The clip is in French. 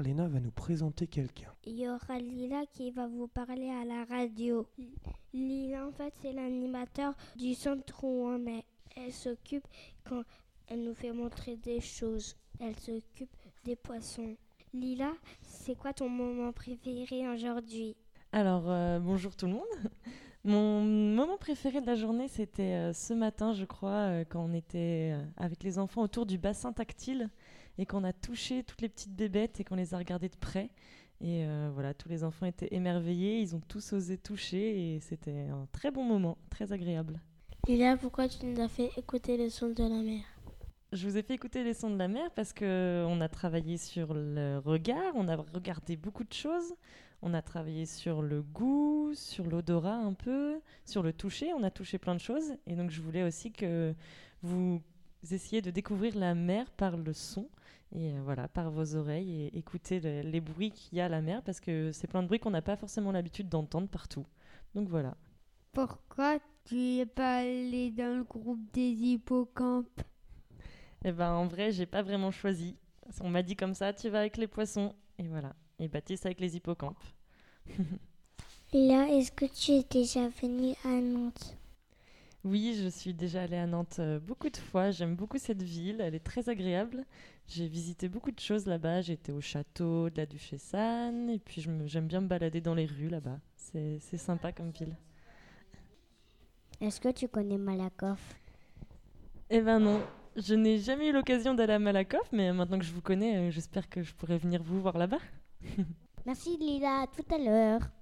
Léna va nous présenter quelqu'un. Il y aura Lila qui va vous parler à la radio. Lila, en fait, c'est l'animateur du centre où on est. Elle s'occupe quand elle nous fait montrer des choses. Elle s'occupe des poissons. Lila, c'est quoi ton moment préféré aujourd'hui? Alors, bonjour tout le monde. Mon moment préféré de la journée, c'était ce matin, je crois, quand on était avec les enfants autour du bassin tactile et qu'on a touché toutes les petites bébêtes et qu'on les a regardées de près. Et voilà, tous les enfants étaient émerveillés, ils ont tous osé toucher et c'était un très bon moment, très agréable. Lila, pourquoi tu nous as fait écouter les sons de la mer? Je vous ai fait écouter les sons de la mer parce qu'on a travaillé sur le regard, on a regardé beaucoup de choses. On a travaillé sur le goût, sur l'odorat un peu, sur le toucher. On a touché plein de choses. Et donc, je voulais aussi que vous essayiez de découvrir la mer par le son. Et voilà, par vos oreilles. Et écouter les bruits qu'il y a à la mer. Parce que c'est plein de bruits qu'on n'a pas forcément l'habitude d'entendre partout. Donc voilà. Pourquoi tu n'es pas allé dans le groupe des hippocampes? Et ben en vrai, j'ai pas vraiment choisi. On m'a dit comme ça, tu vas avec les poissons. Et voilà. Et Baptiste avec les hippocampes. Lila, est-ce que tu es déjà venue à Nantes? Oui, je suis déjà allée à Nantes beaucoup de fois. J'aime beaucoup cette ville, elle est très agréable. J'ai visité beaucoup de choses là-bas. J'étais au château de la Duchesse Anne. Et puis j'aime bien me balader dans les rues là-bas. C'est sympa comme ville. Est-ce que tu connais Malakoff? Eh ben non, je n'ai jamais eu l'occasion d'aller à Malakoff. Mais maintenant que je vous connais, j'espère que je pourrai venir vous voir là-bas. Merci Lila, à tout à l'heure.